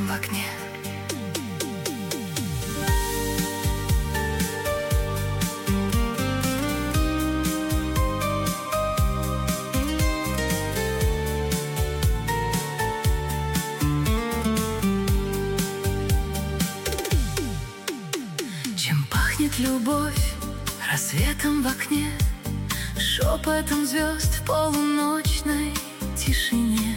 в окне. Чем пахнет любовь? Рассветом в окне, шепотом звезд в полуночной тишине,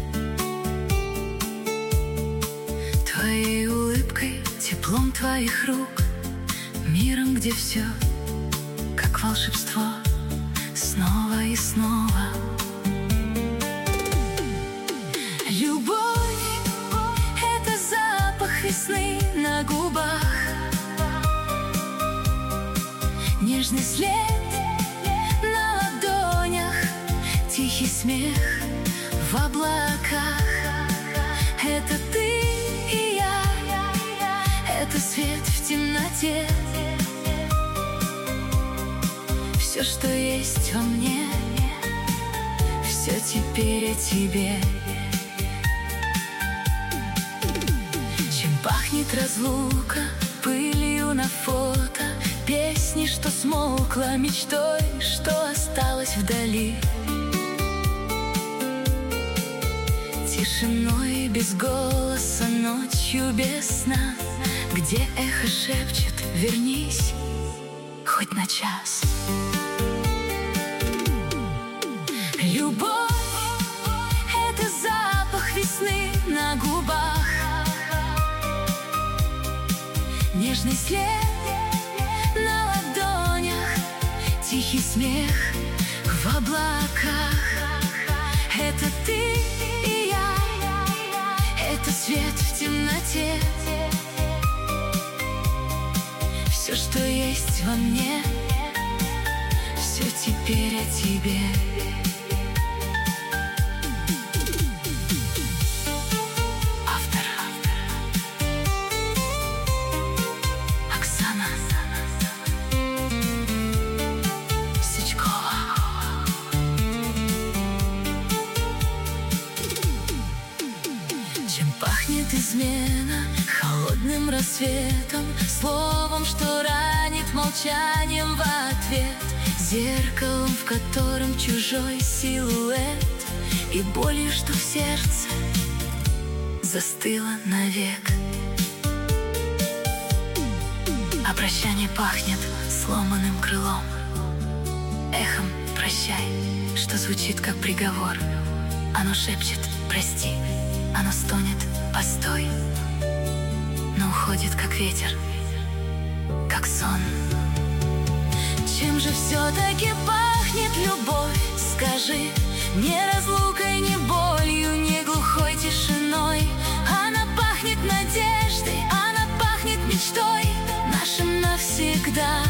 твоей улыбкой, теплом твоих рук, миром, где все как волшебство, снова и снова. Любовь — это запах весны на губах, нежный след на ладонях, тихий смех в облаках. Это ты и я, это свет в темноте. Все, что есть во мне, все теперь о тебе. Чем пахнет разлука? Пылью на фото, песни, что смолкла, мечтой, что осталась вдали, тишиной без голоса, ночью без сна, где эхо шепчет: вернись хоть на час. Любовь — это запах весны на губах, нежный след на ладонях, тихий смех в облаках. Это ты и я, это свет в темноте. Все, что есть во мне, все теперь о тебе. Пахнет измена холодным рассветом, словом, что ранит, молчанием в ответ, зеркалом, в котором чужой силуэт, и болью, что в сердце застыло навек. А прощание пахнет сломанным крылом, эхом прощай, что звучит как приговор. Оно шепчет: прости. Оно стонет: постой, но уходит, как ветер, как сон. Чем же все-таки пахнет любовь? Скажи, не разлукой, не болью, не глухой тишиной. Она пахнет надеждой, она пахнет мечтой, нашим навсегда,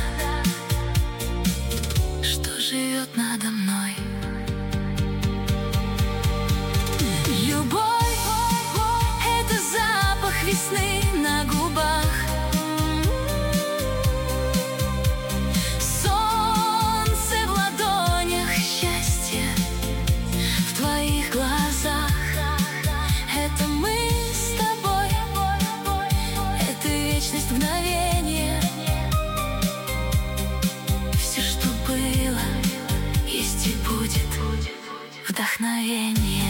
что живет надо мной. Любовь — это запах весны на губах, солнце в ладонях, счастье в твоих глазах. Это мы с тобой, это вечность, мгновение. Все, что было, есть и будет вдохновение.